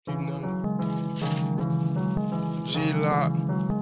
G-Lock,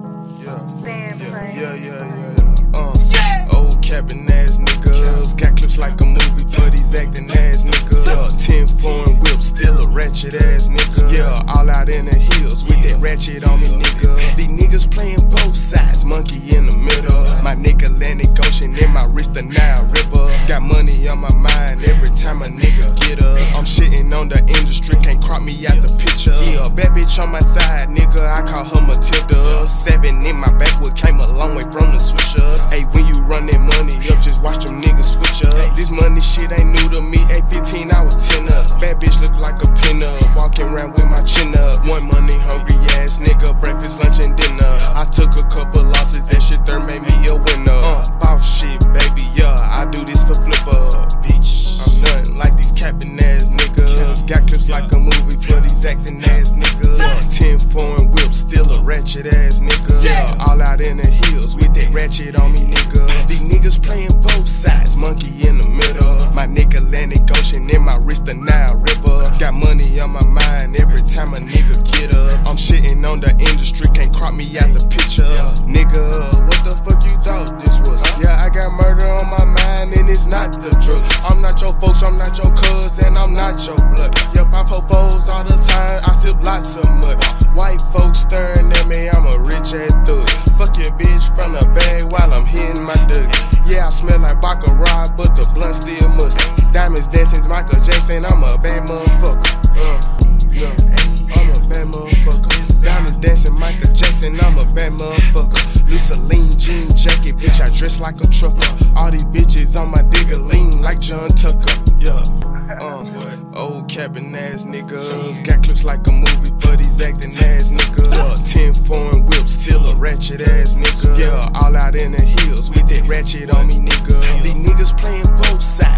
old capping ass niggas, got clips like a movie for these acting ass niggas. 10 foreign whips, still a ratchet ass nigga. All out in the hills with that ratchet on me, nigga. These niggas playing both sides, monkey in the middle. My nigga Atlantic Ocean in my wrist, a Nile River. Got money on my mind every time a nigga get up. I'm shitting on the industry, can't crop me out the picture. Yeah, bad bitch on my side, nigga, I call her Matilda. 7 in my backwood, came a long way from the switchers. Hey, when you run that money up, just watch them niggas switch up. This money shit ain't new to me, 8-15, I was 10 up. Bad bitch look like a pin up, walking around with my chin up. One money hungry ass nigga, breakfast, lunch, and dinner. I took a couple losses, that shit there made me a winner. Boss shit, baby, yeah, I do this for flipper. Bitch, I'm nothing like these capping ass niggas. Got clips like a movie for these acting ass niggas. 10 foreign whips, still a ratchet ass nigga. All out in the hills with that ratchet on me, nigga. These niggas playing both sides, monkey in the middle. My nigga Atlantic Ocean in my wrist, a Nile River. Got money on my mind every time a nigga get up. I'm shitting on the industry, can't crop me out the picture. Nigga, what the fuck you thought this was? Yeah, I got murder on my mind and it's not the drugs. I'm not your folks, I'm not your cuz, and I'm not your blood. Yup, I poke foes all the time, I sip lots of mud. White folks staring at me, I'm a rich ass thug. Fuck your bitch from the bag while I'm hitting my duck. Yeah, I smell like Baccarat, but the blunt still must. Diamonds dancing Michael Jackson, I'm a bad motherfucker. I'm a bad motherfucker. Diamonds dancing Michael Jackson, I'm a bad motherfucker. Lisa lean jean jacket, bitch, I dress like a trucker. All these bitches on my digger lean like John Tucker. Old capping ass niggas, got clips like a movie for these acting ass niggas. 10 foreign whips, still a ratchet ass nigga. All out in the hills with that ratchet on me, nigga. These niggas playing both sides.